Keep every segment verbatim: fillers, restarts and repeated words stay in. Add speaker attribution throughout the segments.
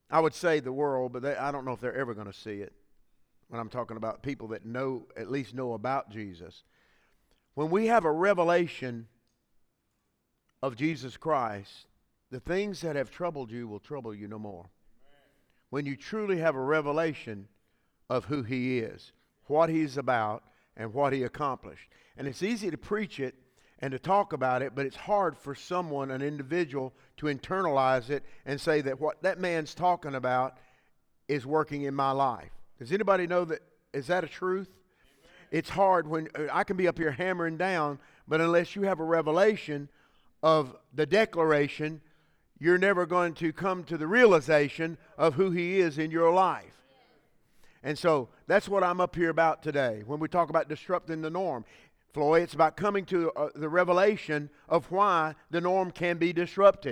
Speaker 1: I would say the world, but they, I don't know if they're ever going to see it when I'm talking about people that know, at least know about Jesus. When we have a revelation of Jesus Christ, the things that have troubled you will trouble you no more. When you truly have a revelation of who He is, what He's about, and what He accomplished. And it's easy to preach it and to talk about it, but it's hard for someone, an individual, to internalize it and say that what that man's talking about is working in my life. Does anybody know that? Is that a truth? Amen. It's hard when I can be up here hammering down, but unless you have a revelation of the declaration, you're never going to come to the realization of who He is in your life. And so that's what I'm up here about today. When we talk about disrupting the norm, Floyd, it's about coming to uh, the revelation of why the norm can be disrupted.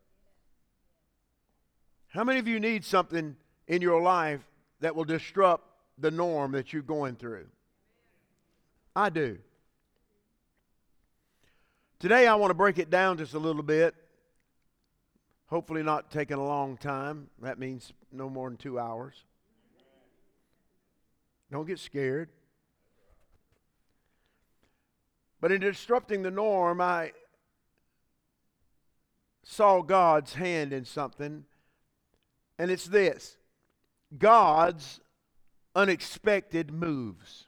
Speaker 1: How many of you need something in your life that will disrupt the norm that you're going through? I do. Today I want to break it down just a little bit. Hopefully not taking a long time. That means no more than two hours. Don't get scared. But in disrupting the norm, I saw God's hand in something, and it's this: God's unexpected moves.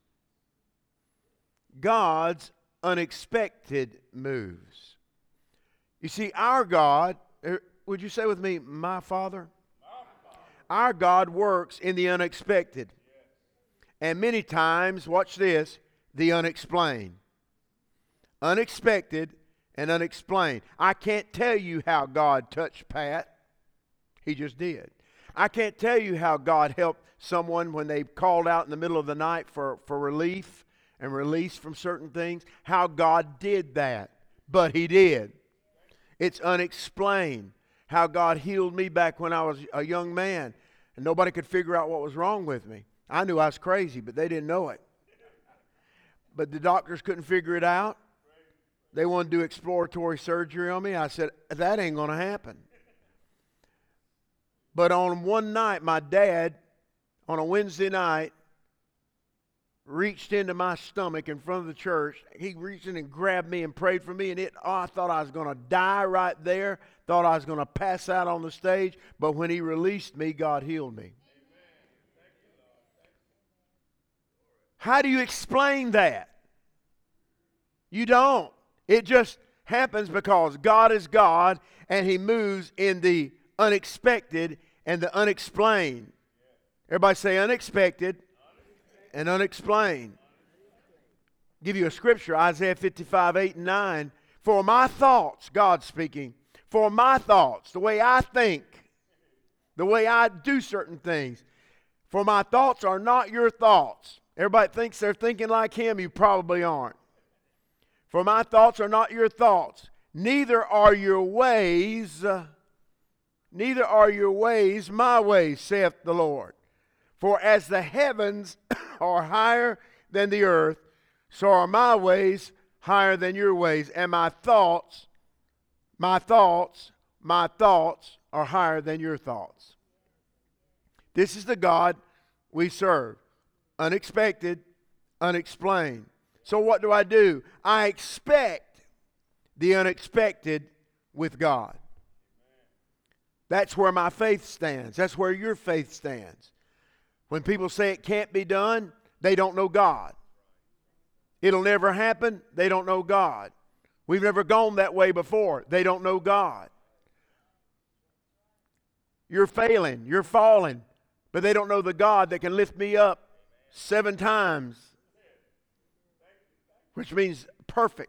Speaker 1: God's unexpected moves. You see, our God, would you say with me, my Father? Our God works in the unexpected. And many times, watch this, the unexplained. Unexpected and unexplained. I can't tell you how God touched Pat. He just did. I can't tell you how God helped someone when they called out in the middle of the night for, for relief and release from certain things. How God did that. But He did. It's unexplained. How God healed me back when I was a young man and nobody could figure out what was wrong with me. I knew I was crazy, but they didn't know it. But the doctors couldn't figure it out. They wanted to do exploratory surgery on me. I said, that ain't going to happen. But on one night, my dad, on a Wednesday night, reached into my stomach in front of the church. He reached in and grabbed me and prayed for me. And it, oh, I thought I was going to die right there. Thought I was going to pass out on the stage. But when He released me, God healed me. How do you explain that? You don't. It just happens because God is God and He moves in the unexpected and the unexplained. Everybody say unexpected and unexplained. Give you a scripture, Isaiah fifty-five, eight and nine. For my thoughts, God speaking, for my thoughts, the way I think, the way I do certain things, for my thoughts are not your thoughts. Everybody thinks they're thinking like Him. You probably aren't. For my thoughts are not your thoughts. Neither are your ways, uh, neither are your ways my ways, saith the Lord. For as the heavens are higher than the earth, so are my ways higher than your ways. And my thoughts, my thoughts, my thoughts are higher than your thoughts. This is the God we serve. Unexpected, unexplained. So what do I do? I expect the unexpected with God. That's where my faith stands. That's where your faith stands. When people say it can't be done, they don't know God. It'll never happen, they don't know God. We've never gone that way before, they don't know God. You're failing, you're falling, but they don't know the God that can lift me up seven times, which means perfect.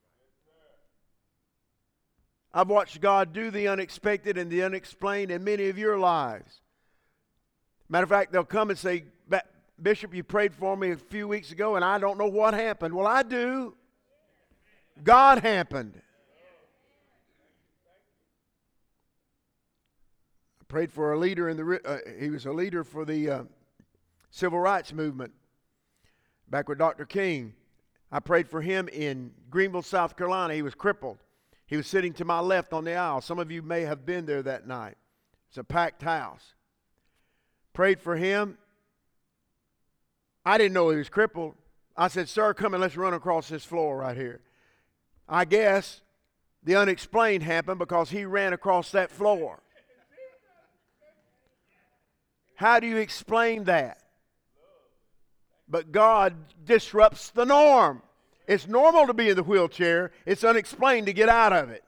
Speaker 1: I've watched God do the unexpected and the unexplained in many of your lives. Matter of fact, they'll come and say, Bishop, you prayed for me a few weeks ago and I don't know what happened. Well, I do. God happened. I prayed for a leader in the, uh, he was a leader for the uh, civil rights movement back with Doctor King. I prayed for him in Greenville, South Carolina. He was crippled. He was sitting to my left on the aisle. Some of you may have been there that night. It's a packed house. Prayed for him. I didn't know he was crippled. I said, sir, come and let's run across this floor right here. I guess the unexplained happened because he ran across that floor. How do you explain that? But God disrupts the norm. It's normal to be in the wheelchair. It's unexplained to get out of it.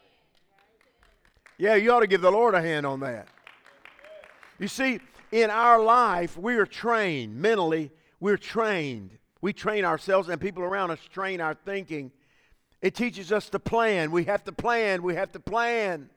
Speaker 1: Yeah, you ought to give the Lord a hand on that. You see, in our life, we are trained mentally. We're trained. We train ourselves, and people around us train our thinking. It teaches us to plan. We have to plan. We have to plan.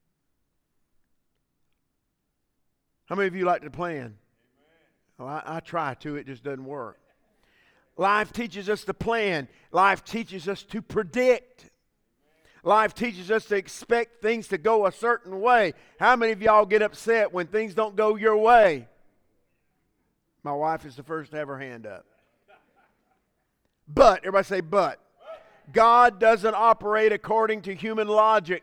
Speaker 1: How many of you like to plan? Well, I, I try to. It just doesn't work. Life teaches us to plan. Life teaches us to predict. Life teaches us to expect things to go a certain way. How many of y'all get upset when things don't go your way? My wife is the first to have her hand up. But, everybody say but. God doesn't operate according to human logic.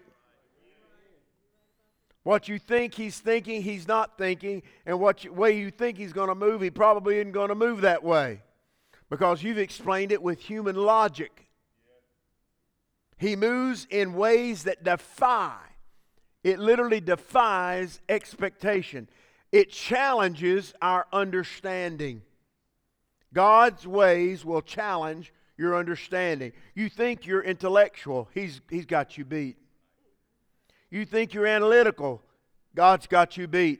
Speaker 1: What you think he's thinking, he's not thinking. And what you, way you think he's going to move, he probably isn't going to move that way. Because you've explained it with human logic. He moves in ways that defy. It literally defies expectation. It challenges our understanding. God's ways will challenge your understanding. You think you're intellectual, he's, he's got you beat. You think you're analytical, God's got you beat.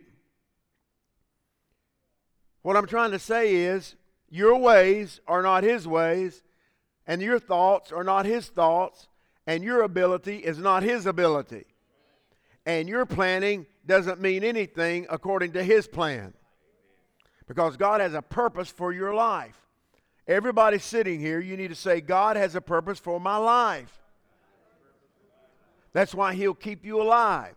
Speaker 1: What I'm trying to say is, your ways are not his ways, and your thoughts are not his thoughts, and your ability is not his ability. And your planning doesn't mean anything according to his plan. Because God has a purpose for your life. Everybody sitting here, you need to say, God has a purpose for my life. That's why he'll keep you alive.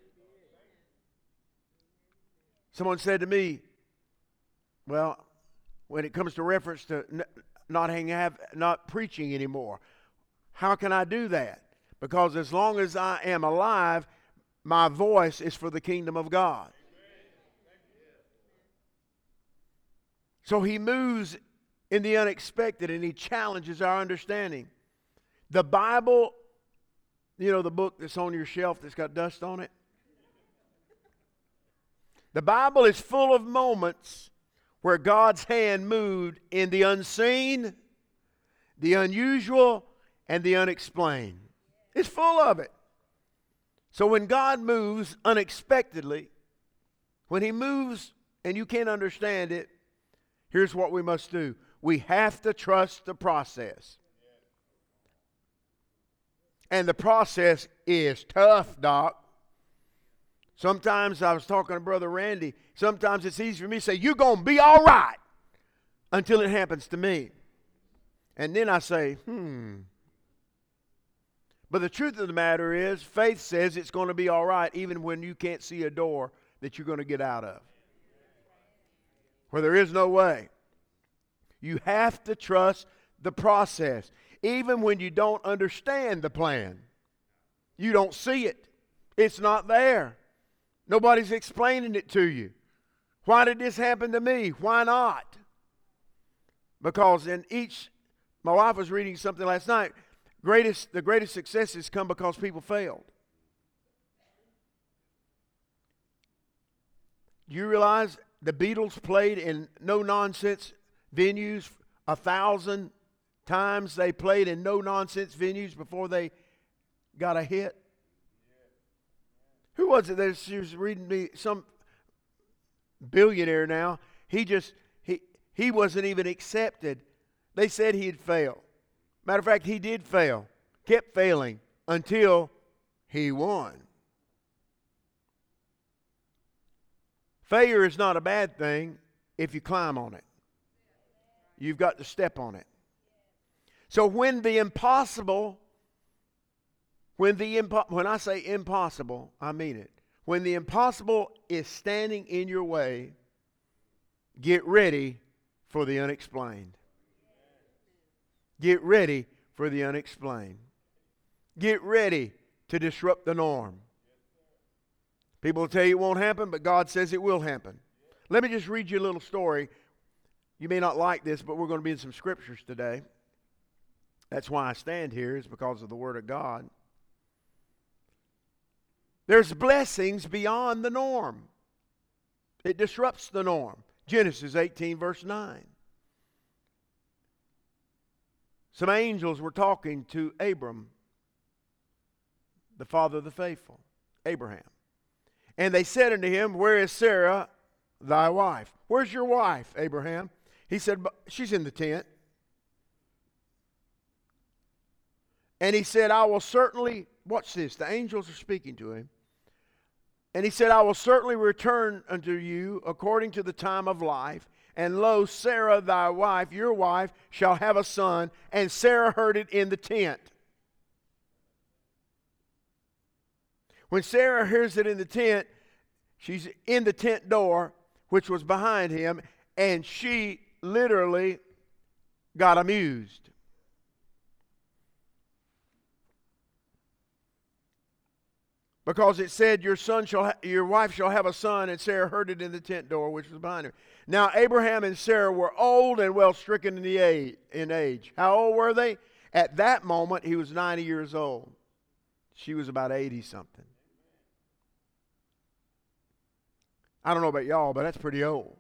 Speaker 1: Someone said to me, well, when it comes to reference to not hang, have, not preaching anymore, how can I do that? Because as long as I am alive, my voice is for the kingdom of God. So he moves in the unexpected and he challenges our understanding. The Bible, you know the book that's on your shelf that's got dust on it? The Bible is full of moments where God's hand moved in the unseen, the unusual, and the unexplained. It's full of it. So when God moves unexpectedly, when he moves and you can't understand it, here's what we must do. We have to trust the process. And the process is tough, Doc. Sometimes I was talking to Brother Randy. Sometimes it's easy for me to say, you're going to be all right, until it happens to me. And then I say, hmm. But the truth of the matter is, faith says it's going to be all right even when you can't see a door that you're going to get out of. Where there is no way. You have to trust the process. Even when you don't understand the plan. You don't see it. It's not there. Nobody's explaining it to you. Why did this happen to me? Why not? Because in each, my wife was reading something last night, greatest, the greatest successes come because people failed. Do you realize the Beatles played in no-nonsense venues a thousand times? They played in no-nonsense venues before they got a hit. Who was it that she was reading me? Some billionaire now. He just, he, he wasn't even accepted. They said he'd fail. Matter of fact, he did fail. Kept failing until he won. Failure is not a bad thing if you climb on it. You've got to step on it. So when the impossible, when the impo- when I say impossible, I mean it. When the impossible is standing in your way, get ready for the unexplained. Get ready for the unexplained. Get ready to disrupt the norm. People will tell you it won't happen, but God says it will happen. Let me just read you a little story. You may not like this, but we're going to be in some scriptures today. That's why I stand here, is because of the Word of God. There's blessings beyond the norm. It disrupts the norm. Genesis eighteen, verse nine. Some angels were talking to Abram, the father of the faithful, Abraham. And they said unto him, where is Sarah, thy wife? Where's your wife, Abraham? He said, she's in the tent. And he said, I will certainly, watch this, the angels are speaking to him. And he said, I will certainly return unto you according to the time of life. And lo, Sarah thy wife, your wife, shall have a son. And Sarah heard it in the tent. When Sarah hears it in the tent, she's in the tent door, which was behind him, and she literally got amused. Because it said, your son shall ha- your wife shall have a son, and Sarah heard it in the tent door, which was behind her. Now Abraham and Sarah were old and well stricken in the age, in age. How old were they? At that moment, he was ninety years old. She was about eighty something. I don't know about y'all, but that's pretty old.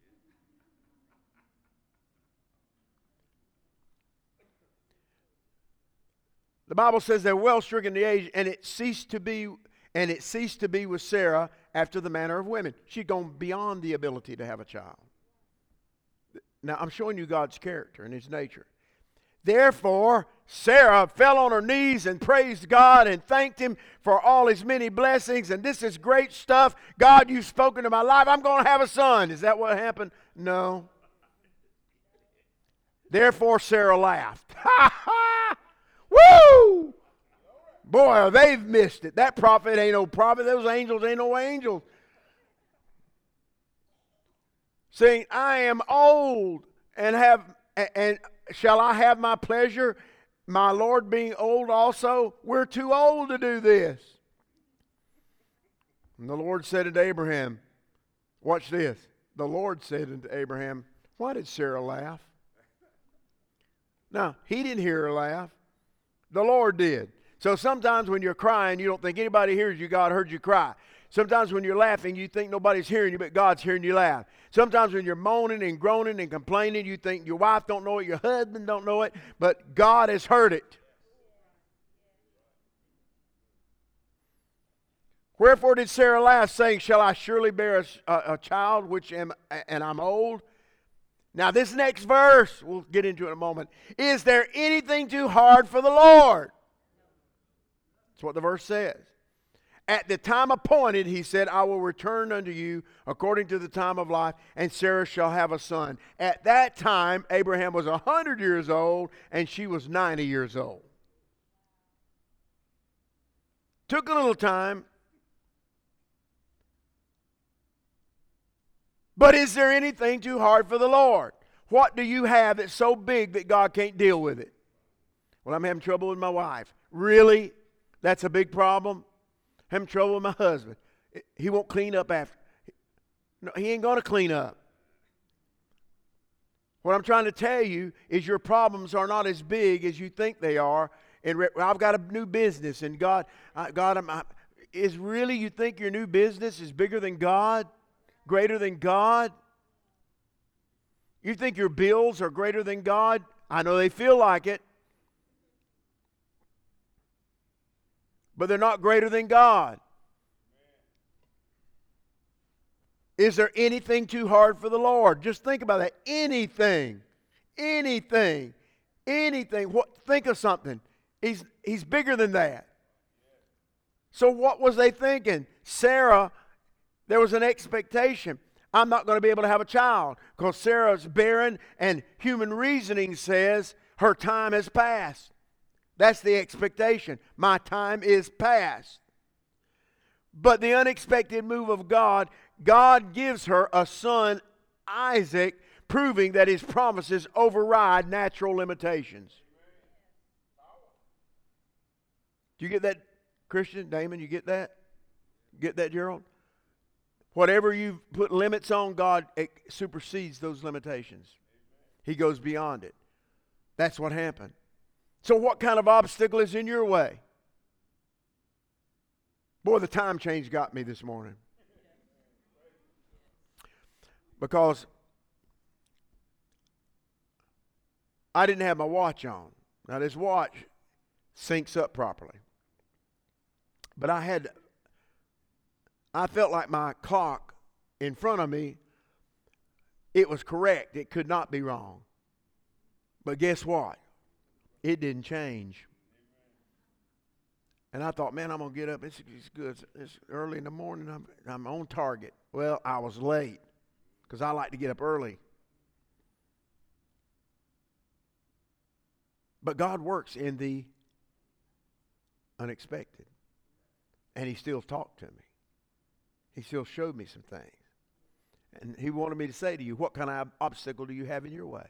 Speaker 1: The Bible says they're well stricken in the age, and it ceased to be, and it ceased to be with Sarah after the manner of women. She'd gone beyond the ability to have a child. Now, I'm showing you God's character and His nature. Therefore, Sarah fell on her knees and praised God and thanked Him for all His many blessings. And this is great stuff. God, you've spoken to my life. I'm going to have a son. Is that what happened? No. Therefore, Sarah laughed. Ha ha! Woo! Boy, they've missed it. That prophet ain't no prophet. Those angels ain't no angels. Saying, I am old and have, and shall I have my pleasure, my Lord being old also? We're too old to do this. And the Lord said unto Abraham, watch this. The Lord said unto Abraham, why did Sarah laugh? Now, he didn't hear her laugh. The Lord did. So sometimes when you're crying, you don't think anybody hears you. God heard you cry. Sometimes when you're laughing, you think nobody's hearing you, but God's hearing you laugh. Sometimes when you're moaning and groaning and complaining, you think your wife don't know it, your husband don't know it, but God has heard it. Wherefore did Sarah laugh, saying, shall I surely bear a, a, a child, which am, and I'm old? Now this next verse, we'll get into it in a moment. Is there anything too hard for the Lord? That's what the verse says. At the time appointed, he said, I will return unto you according to the time of life, and Sarah shall have a son. At that time, Abraham was one hundred years old, and she was ninety years old. Took a little time. But is there anything too hard for the Lord? What do you have that's so big that God can't deal with it? Well, I'm having trouble with my wife. Really? That's a big problem? Having trouble with my husband. He won't clean up after. No, he ain't going to clean up. What I'm trying to tell you is your problems are not as big as you think they are. And re- I've got a new business, and God, I, God, I'm, I, is really you think your new business is bigger than God? Greater than God? You think your bills are greater than God? I know they feel like it. But they're not greater than God. Is there anything too hard for the Lord? Just think about that. Anything. Anything. Anything. What? Think of something. He's, he's bigger than that. So what was they thinking? Sarah, there was an expectation. I'm not going to be able to have a child because Sarah's barren, and human reasoning says her time has passed. That's the expectation. My time is past. But the unexpected move of God, God gives her a son, Isaac, proving that His promises override natural limitations. Do you get that, Christian? Damon, you get that? Get that, Gerald? Whatever you put limits on, God supersedes those limitations. He goes beyond it. That's what happened. So what kind of obstacle is in your way? Boy, the time change got me this morning. Because I didn't have my watch on. Now this watch syncs up properly. But I had, I felt like my clock in front of me, it was correct. It could not be wrong. But guess what? It didn't change. And I thought, man, I'm going to get up. It's, it's good. It's, it's early in the morning. I'm, I'm on target. Well, I was late because I like to get up early. But God works in the unexpected. And He still talked to me. He still showed me some things. And He wanted me to say to you, what kind of obstacle do you have in your way?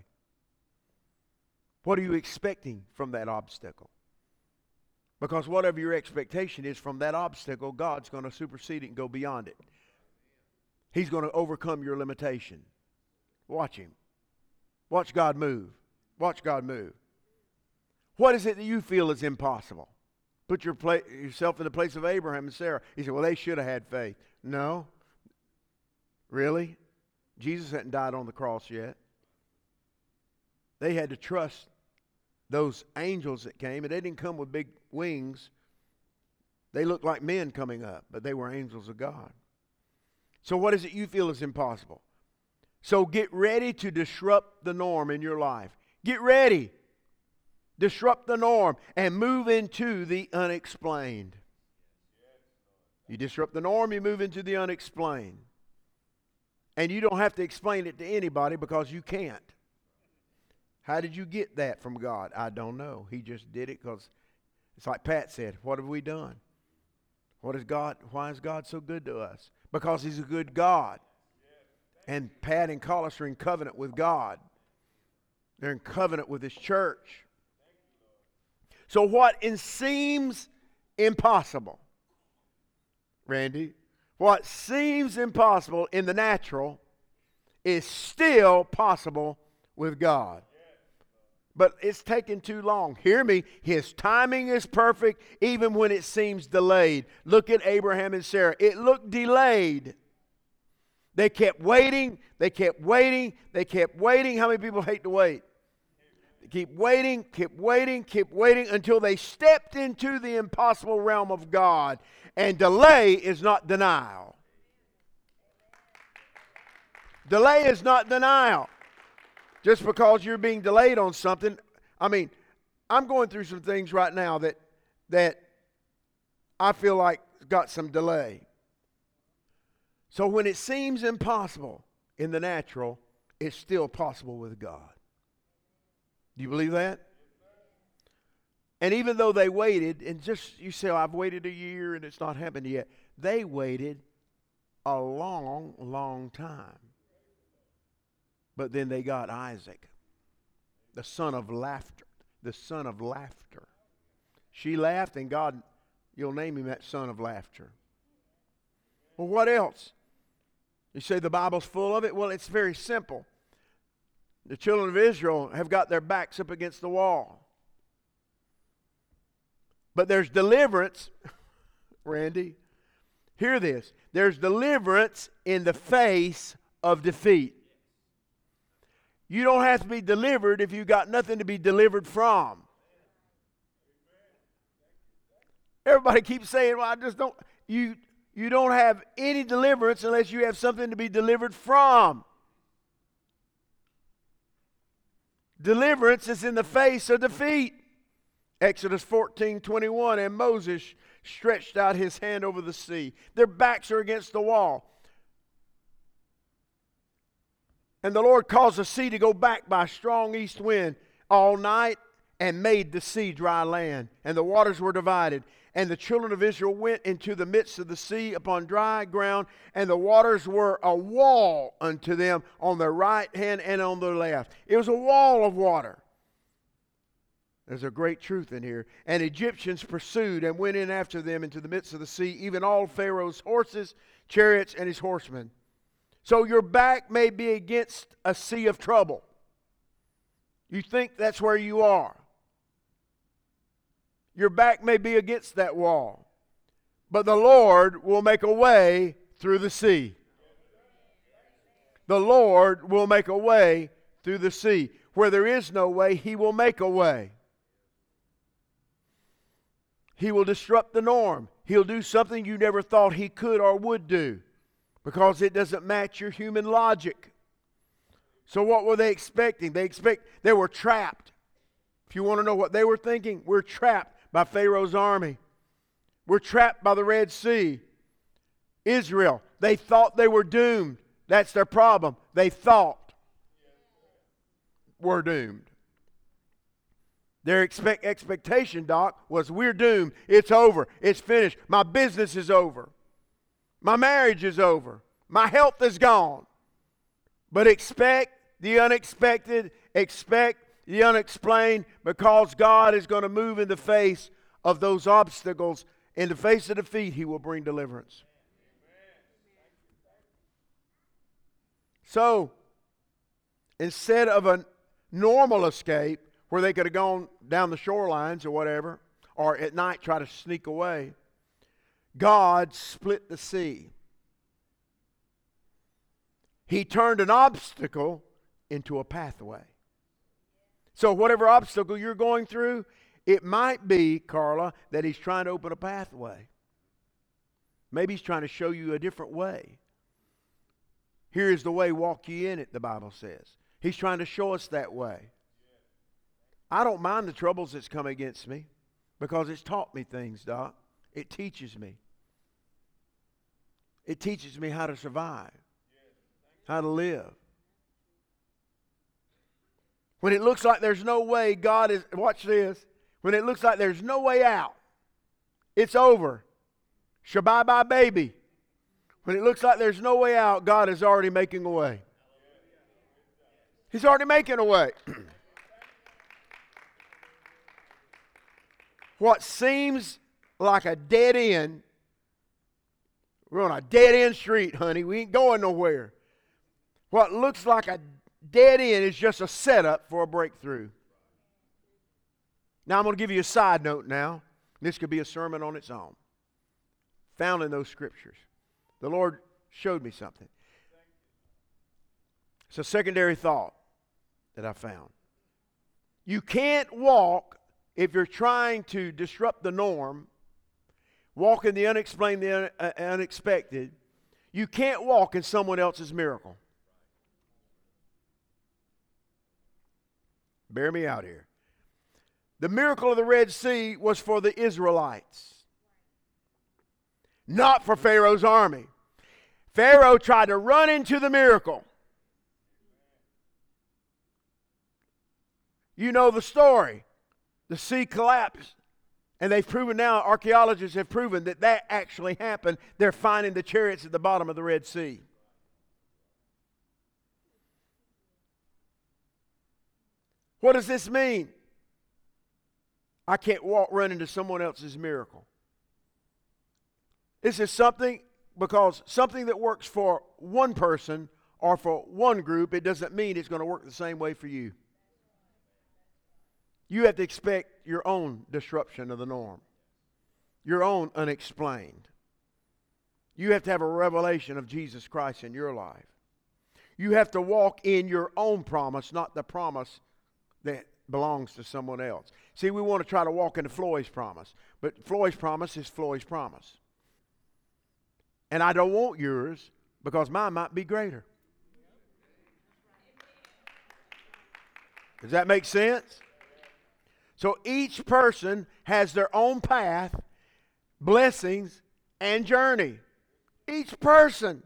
Speaker 1: What are you expecting from that obstacle? Because whatever your expectation is from that obstacle, God's going to supersede it and go beyond it. He's going to overcome your limitation. Watch Him. Watch God move. Watch God move. What is it that you feel is impossible? Put your pla- yourself in the place of Abraham and Sarah. He said, well, they should have had faith. No. Really? Jesus hadn't died on the cross yet. They had to trust those angels that came, and they didn't come with big wings. They looked like men coming up, but they were angels of God. So what is it you feel is impossible? So get ready to disrupt the norm in your life. Get ready. Disrupt the norm and move into the unexplained. You disrupt the norm, you move into the unexplained. And you don't have to explain it to anybody because you can't. How did you get that from God? I don't know. He just did it because it's like Pat said, what have we done? What is God? Why is God so good to us? Because He's a good God. And Pat and Collis are in covenant with God. They're in covenant with His church. So what seems impossible, Randy, what seems impossible in the natural is still possible with God. But it's taken too long. Hear me. His timing is perfect even when it seems delayed. Look at Abraham and Sarah. It looked delayed. They kept waiting. They kept waiting. They kept waiting. How many people hate to wait? They keep waiting, keep waiting, keep waiting until they stepped into the impossible realm of God. And delay is not denial. Delay is not denial. Just because you're being delayed on something. I mean, I'm going through some things right now that that I feel like got some delay. So when it seems impossible in the natural, it's still possible with God. Do you believe that? And even though they waited, and just you say, oh, I've waited a year and it's not happened yet. They waited a long, long time. But then they got Isaac, the son of laughter, the son of laughter. She laughed, and God, you'll name him that son of laughter. Well, what else? You say the Bible's full of it? Well, it's very simple. The children of Israel have got their backs up against the wall. But there's deliverance, Randy. Hear this. There's deliverance in the face of defeat. You don't have to be delivered if you've got nothing to be delivered from. Everybody keeps saying, well, I just don't. You, you don't have any deliverance unless you have something to be delivered from. Deliverance is in the face of defeat. Exodus fourteen twenty-one, and Moses stretched out his hand over the sea. Their backs are against the wall. And the Lord caused the sea to go back by a strong east wind all night and made the sea dry land. And the waters were divided. And the children of Israel went into the midst of the sea upon dry ground, and the waters were a wall unto them on their right hand and on their left. It was a wall of water. There's a great truth in here. And Egyptians pursued and went in after them into the midst of the sea, even all Pharaoh's horses, chariots and his horsemen. So your back may be against a sea of trouble. You think that's where you are. Your back may be against that wall. But the Lord will make a way through the sea. The Lord will make a way through the sea. Where there is no way, He will make a way. He will disrupt the norm. He'll do something you never thought He could or would do, because it doesn't match your human logic. So what were they expecting? They expect they were trapped. If you want to know what they were thinking, we're trapped by Pharaoh's army. We're trapped by the Red Sea. Israel, they thought they were doomed. That's their problem. They thought we're doomed. Their expect, expectation, Doc, was we're doomed. It's over. It's finished. My business is over. My marriage is over. My health is gone. But expect the unexpected. Expect the unexplained, because God is going to move in the face of those obstacles. In the face of defeat, He will bring deliverance. So, instead of a normal escape, where they could have gone down the shorelines or whatever, or at night try to sneak away, God split the sea. He turned an obstacle into a pathway. So whatever obstacle you're going through, it might be, Carla, that He's trying to open a pathway. Maybe He's trying to show you a different way. Here is the way, walk ye in it, the Bible says. He's trying to show us that way. I don't mind the troubles that's come against me, because it's taught me things, Doc. It teaches me. It teaches me how to survive, how to live. When it looks like there's no way, God is, watch this, when it looks like there's no way out, it's over. Shabbai-bye, baby. When it looks like there's no way out, God is already making a way. He's already making a way. What seems like a dead end, we're on a dead end street, honey. We ain't going nowhere. What looks like a dead end is just a setup for a breakthrough. Now I'm going to give you a side note now. This could be a sermon on its own, found in those scriptures. The Lord showed me something. It's a secondary thought that I found. You can't walk, if you're trying to disrupt the norm, walk in the unexplained, the un- uh, unexpected, you can't walk in someone else's miracle. Bear me out here. The miracle of the Red Sea was for the Israelites, not for Pharaoh's army. Pharaoh tried to run into the miracle. You know the story. The sea collapsed. And they've proven now, archaeologists have proven that that actually happened. They're finding the chariots at the bottom of the Red Sea. What does this mean? I can't walk, run into someone else's miracle. This is something, because something that works for one person or for one group, it doesn't mean it's going to work the same way for you. You have to expect your own disruption of the norm, your own unexplained. You have to have a revelation of Jesus Christ in your life. You have to walk in your own promise, not the promise that belongs to someone else. See, we want to try to walk into Floyd's promise, but Floyd's promise is Floyd's promise. And I don't want yours, because mine might be greater. Does that make sense? So each person has their own path, blessings, and journey. Each person.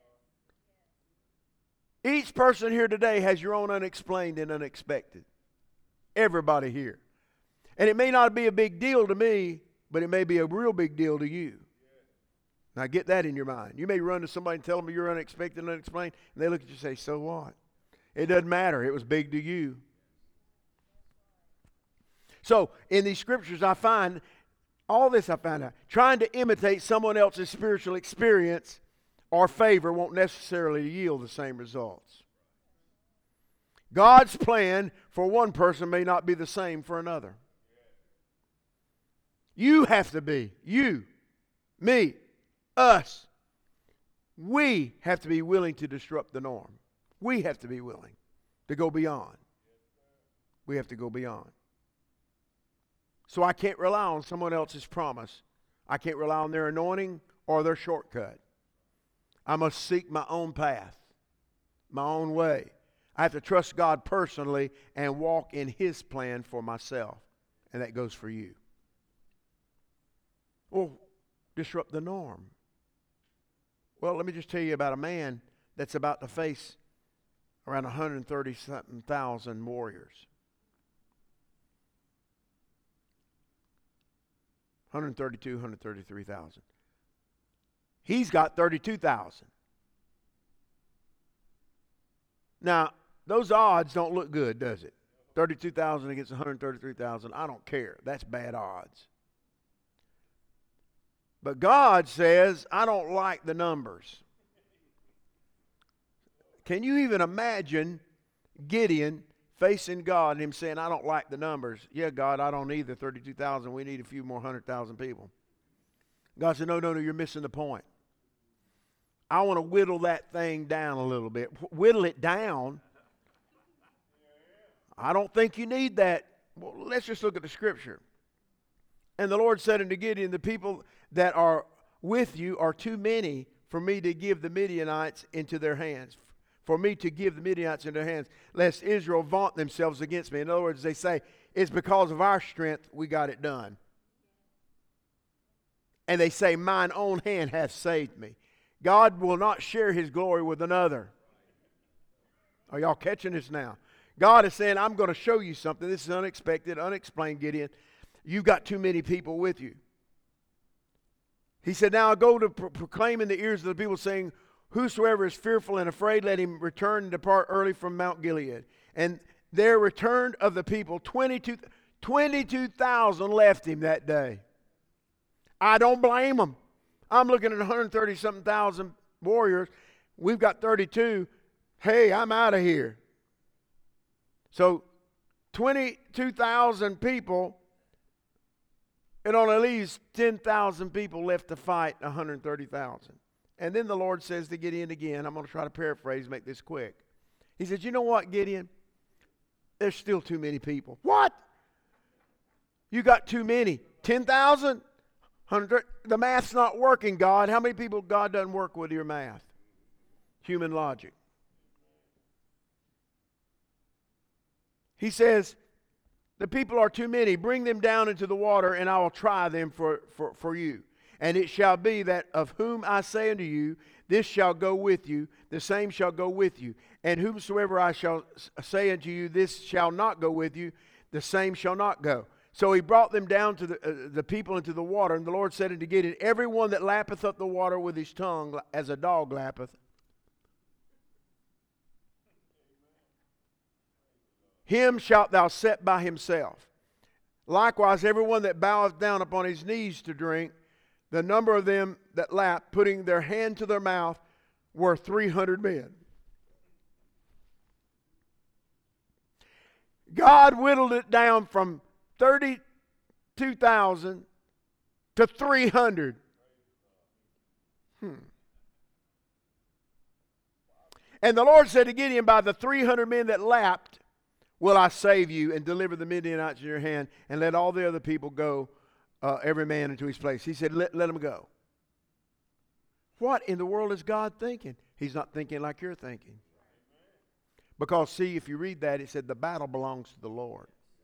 Speaker 1: Each person here today has your own unexplained and unexpected. Everybody here. And it may not be a big deal to me, but it may be a real big deal to you. Now get that in your mind. You may run to somebody and tell them you're unexpected and unexplained, and they look at you and say, so what? It doesn't matter. It was big to you. So, in these scriptures, I find, all this I found out, trying to imitate someone else's spiritual experience or favor won't necessarily yield the same results. God's plan for one person may not be the same for another. You have to be, you, me, us. We have to be willing to disrupt the norm. We have to be willing to go beyond. We have to go beyond. So I can't rely on someone else's promise. I can't rely on their anointing or their shortcut. I must seek my own path, my own way. I have to trust God personally and walk in His plan for myself. And that goes for you. Well, disrupt the norm. Well, let me just tell you about a man that's about to face around one hundred thirty something thousand warriors. one hundred thirty-two, one hundred thirty-three thousand. He's got thirty-two thousand. Now, those odds don't look good, does it? thirty-two thousand against one hundred thirty-three thousand. I don't care. That's bad odds. But God says, I don't like the numbers. Can you even imagine Gideon facing God and him saying, I don't like the numbers? Yeah, God, I don't either. thirty-two thousand. We need a few more hundred thousand people. God said, no, no, no, you're missing the point. I want to whittle that thing down a little bit. Whittle it down. I don't think you need that. Well, let's just look at the scripture. And the Lord said unto Gideon, the people that are with you are too many for me to give the Midianites into their hands. For me to give the Midianites into their hands, lest Israel vaunt themselves against me. In other words, they say, it's because of our strength we got it done. And they say, mine own hand hath saved me. God will not share His glory with another. Are y'all catching this now? God is saying, I'm going to show you something. This is unexpected, unexplained, Gideon. You've got too many people with you. He said, now I go to pro- proclaim in the ears of the people, saying, whosoever is fearful and afraid, let him return and depart early from Mount Gilead. And there returned of the people, twenty-two thousand left him that day. I don't blame them. I'm looking at one hundred thirty something thousand warriors. We've got thirty-two. Hey, I'm out of here. So twenty-two thousand people, it only leaves ten thousand people left to fight one hundred thirty thousand. And then the Lord says to Gideon again, I'm going to try to paraphrase, make this quick. He says, you know what, Gideon? There's still too many people. What? You got too many. ten thousand? The math's not working, God. How many people God doesn't work with your math? Human logic. He says, the people are too many. Bring them down into the water, and I will try them for, for, for you. And it shall be that of whom I say unto you, this shall go with you, the same shall go with you. And whomsoever I shall say unto you, this shall not go with you, the same shall not go. So he brought them down to the, uh, the people into the water. And the Lord said unto Gideon, every one that lappeth up the water with his tongue, as a dog lappeth, him shalt thou set by himself. Likewise, every one that boweth down upon his knees to drink, the number of them that lapped, putting their hand to their mouth, were three hundred men. God whittled it down from thirty-two thousand to three hundred. Hmm. And the Lord said to Gideon, by the three hundred men that lapped, will I save you and deliver the Midianites in your hand, and let all the other people go, uh, every man into his place. He said, let, let them go. What in the world is God thinking? He's not thinking like you're thinking. Because, see, if you read that, it said the battle belongs to the Lord.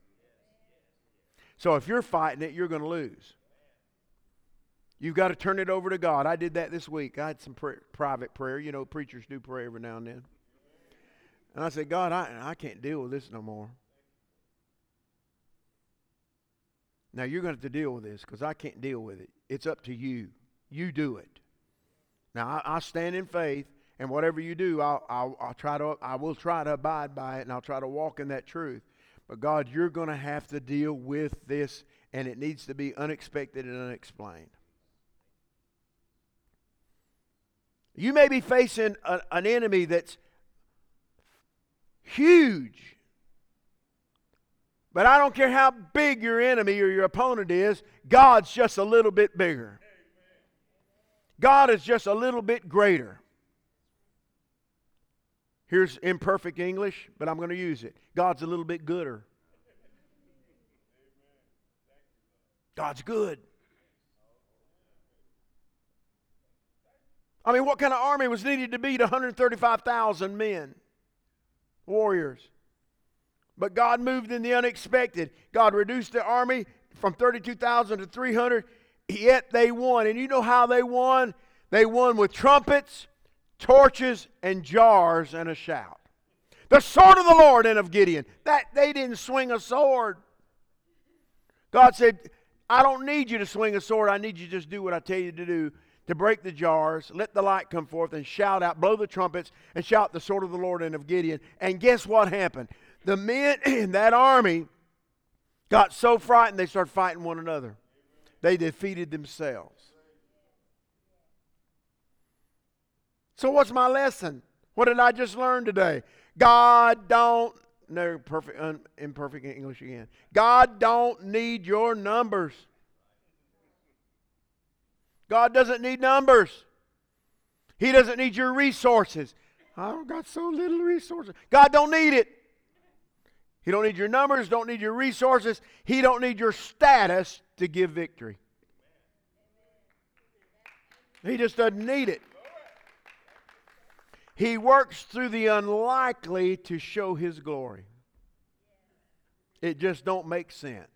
Speaker 1: So if you're fighting it, you're going to lose. You've got to turn it over to God. I did that this week. I had some prayer, private prayer. You know, preachers do pray every now and then. And I said, God, I, I can't deal with this no more. Now, you're going to have to deal with this because I can't deal with it. It's up to you. You do it. Now, I, I stand in faith, and whatever you do, I'll, I'll, I'll try to, I will try to abide by it, and I'll try to walk in that truth. But, God, you're going to have to deal with this, and it needs to be unexpected and unexplained. You may be facing a, an enemy that's huge. But I don't care how big your enemy or your opponent is, God's just a little bit bigger. God is just a little bit greater. Here's imperfect English, but I'm going to use it. God's a little bit gooder. God's good. I mean, what kind of army was needed to beat one hundred thirty-five thousand men, warriors? But God moved in the unexpected. God reduced the army from thirty-two thousand to three hundred, yet they won. And you know how they won? They won with trumpets, torches, and jars, and a shout. The sword of the Lord and of Gideon. That they didn't swing a sword. God said, I don't need you to swing a sword. I need you to just do what I tell you to do, to break the jars, let the light come forth, and shout out, blow the trumpets, and shout the sword of the Lord and of Gideon. And guess what happened? The men in that army got so frightened they started fighting one another. They defeated themselves. So what's my lesson? What did I just learn today? God don't, no, perfect, un, imperfect English again. God don't need your numbers. God doesn't need numbers. He doesn't need your resources. I've got so little resources. God don't need it. He don't need your numbers, don't need your resources. He don't need your status to give victory. He just doesn't need it. He works through the unlikely to show His glory. It just don't make sense.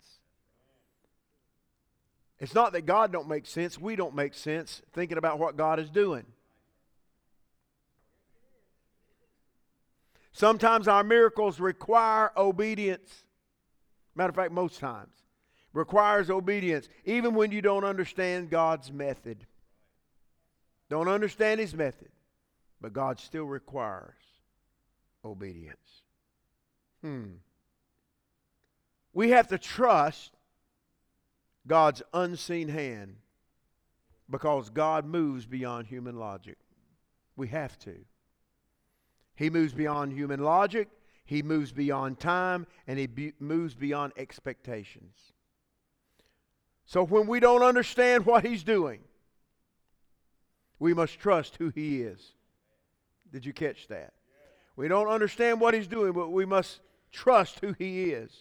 Speaker 1: It's not that God don't make sense. We don't make sense thinking about what God is doing. Sometimes our miracles require obedience. Matter of fact, most times. Requires obedience. Even when you don't understand God's method. Don't understand His method. But God still requires obedience. Hmm. We have to trust God's unseen hand because God moves beyond human logic. We have to. He moves beyond human logic, He moves beyond time, and He be- moves beyond expectations. So when we don't understand what He's doing, we must trust who He is. Did you catch that? We don't understand what He's doing, but we must trust who He is.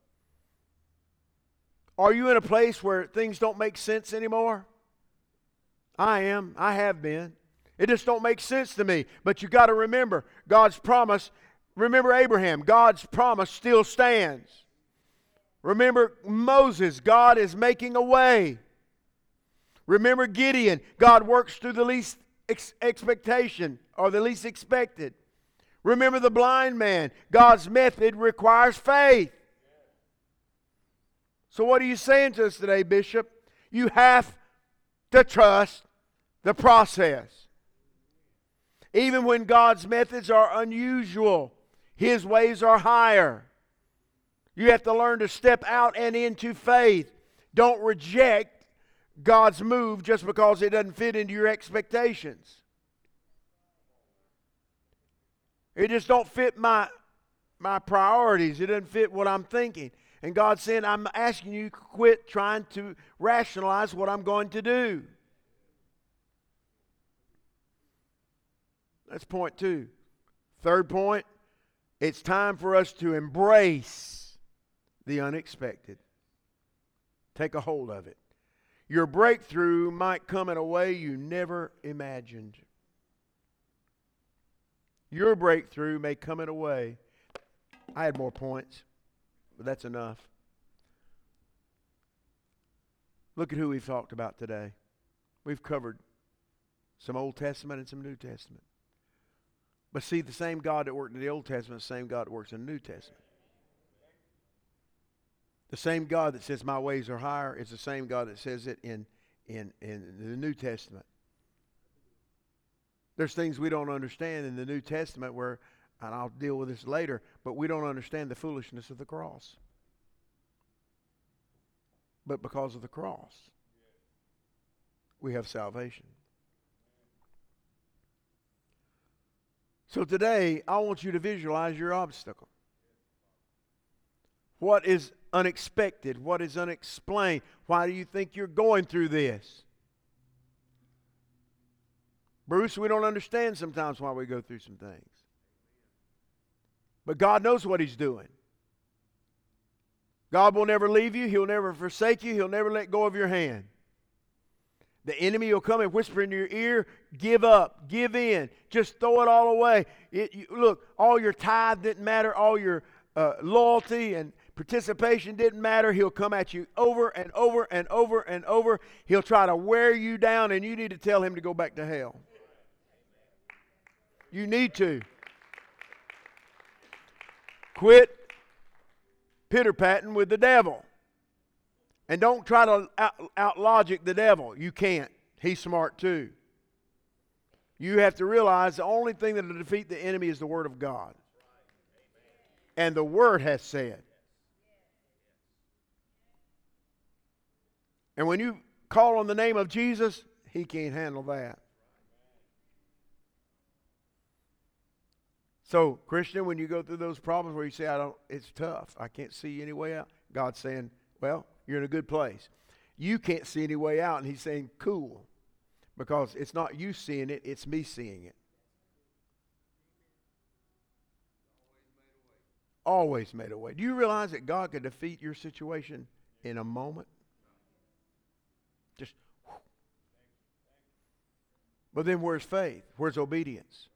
Speaker 1: Are you in a place where things don't make sense anymore? I am. I have been. It just don't make sense to me. But you got to remember, God's promise. Remember Abraham. God's promise still stands. Remember Moses. God is making a way. Remember Gideon. God works through the least ex- expectation or the least expected. Remember the blind man. God's method requires faith. So what are you saying to us today, Bishop? You have to trust the process. Even when God's methods are unusual, His ways are higher. You have to learn to step out and into faith. Don't reject God's move just because it doesn't fit into your expectations. It just don't fit my, my priorities. It doesn't fit what I'm thinking. And God's saying, I'm asking you to quit trying to rationalize what I'm going to do. That's point two. Third point, it's time for us to embrace the unexpected. Take a hold of it. Your breakthrough might come in a way you never imagined. Your breakthrough may come in a way. I had more points, but that's enough. Look at who we've talked about today. We've covered some Old Testament and some New Testament. But see, the same God that worked in the Old Testament is the same God that works in the New Testament. The same God that says my ways are higher is the same God that says it in, in, in the New Testament. There's things we don't understand in the New Testament where, and I'll deal with this later, but we don't understand the foolishness of the cross. But because of the cross, we have salvation. So today, I want you to visualize your obstacle. What is unexpected? What is unexplained? Why do you think you're going through this? Bruce, we don't understand sometimes why we go through some things. But God knows what He's doing. God will never leave you. He'll never forsake you. He'll never let go of your hand. The enemy will come and whisper in your ear, give up, give in, just throw it all away. It, you, look, all your tithe didn't matter, all your uh, loyalty and participation didn't matter. He'll come at you over and over and over and over. He'll try to wear you down, and you need to tell him to go back to hell. You need to. Quit pitter-patting with the devil. And don't try to out, out logic the devil. You can't. He's smart too. You have to realize the only thing that will defeat the enemy is the Word of God. And the Word has said. And when you call on the name of Jesus, He can't handle that. So, Christian, when you go through those problems where you say, I don't, it's tough, I can't see any way out, God's saying, well, you're in a good place. You can't see any way out, and He's saying, cool. Because it's not you seeing it, it's me seeing it. Always made a way. Do you realize that God could defeat your situation in a moment? Just, whew. But then where's faith? Where's obedience?